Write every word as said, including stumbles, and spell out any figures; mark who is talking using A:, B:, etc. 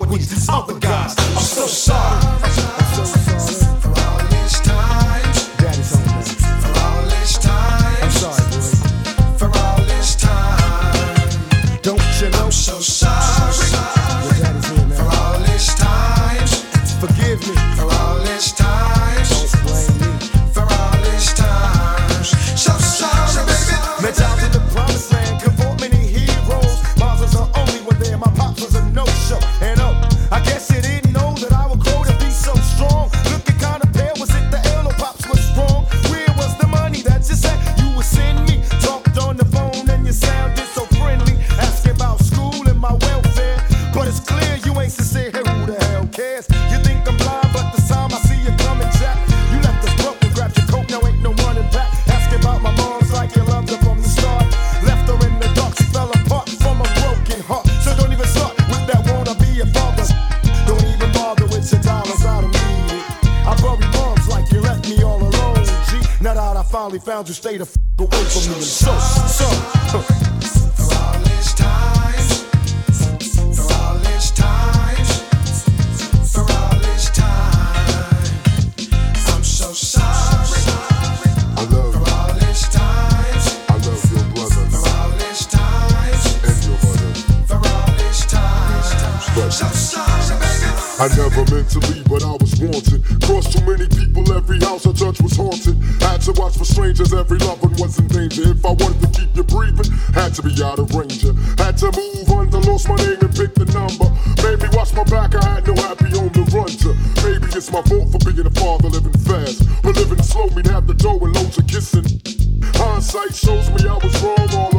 A: with these other guys. I'm so sorry. I'm so sorry
B: for all this time.
A: Daddy's home now.
B: For all this time.
A: I'm sorry, boy.
B: For all this time.
A: Don't you know?
B: I'm so sorry.
A: Your daddy's here now.
B: For all this time.
A: Forgive me.
B: For all this time.
A: Don't blame me.
B: For all this time. So sorry, baby.
A: Met down to the promised land, convert many heroes. Mars was the only one there, my pops was a no-show. And oh, I guess you didn't know that I would grow to be so strong. Looking kinda pale, was it the L? No, pops was wrong. Where was the money that you said you would send me? Talked on the phone and you sounded so friendly. Asking about school and my welfare, but it's clear you ain't sincere. Hey, who the hell cares? You think I'm blind, but the time I see you coming, Jack. You left us broke and grabbed your coat, now ain't no running back. Asking about my mom's like you loved her from the start. Left her in the dark, she fell apart from a broken heart. So don't even start with that wanna be a father. Don't even bother with your dollars, I don't need it. I bury moms like you left me all alone, G. Now that I finally found you, stay the f away from me. So, so, huh.
B: For all this time. For all this time. For all this time. I'm so sorry.
C: I love
B: For
C: you.
B: all this time.
C: I love your brother
B: For all this time.
C: and your mother.
B: For all this time.
C: But
B: So sorry, baby.
C: I never meant to leave, but I was wanted. Crossed too many people, every house I touched was haunted. Had to watch for strangers, every loved one was in danger. If I wanted to keep you breathing, had to be out of ranger. Had to move under, lost my name and pick the number. Made me watch my back, I had no happy home to run to. Maybe it's my fault for being a father living fast. But living slow, me'd have the dough and loads of kissing. Hindsight shows me I was wrong all